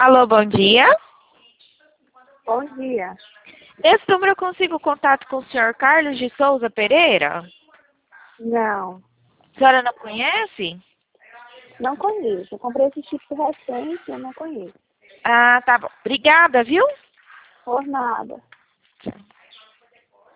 Alô, bom dia. Bom dia. Nesse número eu consigo contato com o senhor Carlos de Souza Pereira? Não, A senhora não conhece? não conheço. Eu comprei esse tipo recente, eu não conheço. Ah, tá bom. Obrigada, viu? Por nada. Tchau.